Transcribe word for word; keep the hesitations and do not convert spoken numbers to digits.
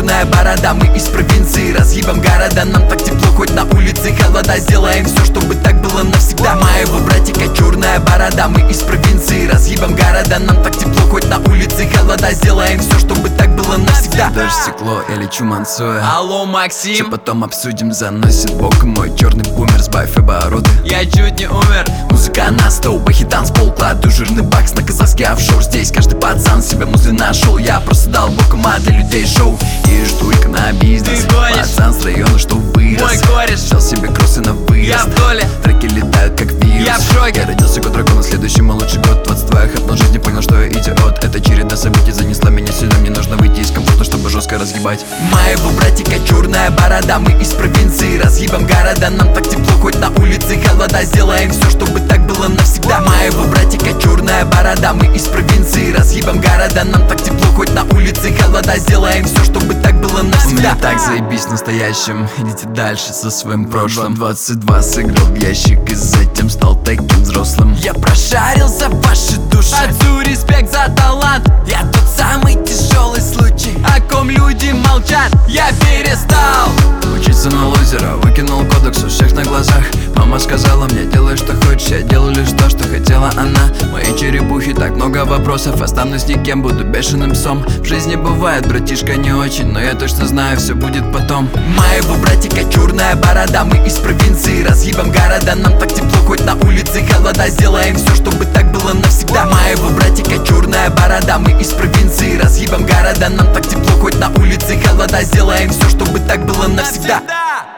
черная борода. Мы из провинции, разъебам города. Нам так тепло, хоть на улице холода. Сделаем все, чтобы так было навсегда. Моего братика черная борода. Мы из провинции, разъебам города. Нам так тепло, хоть на улице холода. Сделаем все, чтобы так было навсегда. Дождь, стекло, я лечу мансуя. Алло, Максим. Все потом обсудим, заносит бок мой черный бумер. Сбавь обороты, Я чуть не умер. музыка на стол, бахи танцпол. Кладу жирный бакс на казахский офшор. Здесь каждый пацан себе музы нашел. Я просто дал боком, а для людей шоу. И жду их на бизнес. Ты гонишь? Пацан с района, что вырос. Мой кореш. Взял себе кроссы на выезд. Я в доле. Треки летают как вирус. Я в шоке. Я родился как дракон, на следующий мой лучший год. двадцать два я хапнул жизнь, понял, что я идиот. Эта череда событий занесла меня сюда. Мне нужно выйти из комфорта, чтобы жестко разгибать. Моего братика черная борода. Мы из провинции, разъебам города. Нам так тепло, хоть на улице холода. Сделаем все, чтобы так было навсегда. Моего братика черная борода. Мы из провинции, разъебам города. Нам так тепло, хоть на улице холода. Сделаем все, чтобы так было У меня навсегда. так заебись в настоящем. Идите дальше со своим прошлым. Двадцать два сыграл в ящик и затем стал таким взрослым. Я прошарил за ваши души. Отцу респект за талант. Я тот самый тяжелый случай, о ком люди молчат. Я перестал Учиться на лузера, выкинул кодекс у всех на глазах. Мама сказала мне, делай что хочешь, я делаю лишь то, что хотела она. Мои черепухи, так много вопросов, останусь никем, буду бешеным псом. В жизни бывает, братишка, не очень, но я точно знаю, все будет потом. Моего братика черная борода. Мы из провинции, разъебам города. Нам так тепло, хоть на улице холода. Сделаем все, чтобы так было навсегда. Моего братика черная борода. Мы из провинции, разъебам города. Нам так тепло, хоть на улице холода. Сделаем все, чтобы так было навсегда.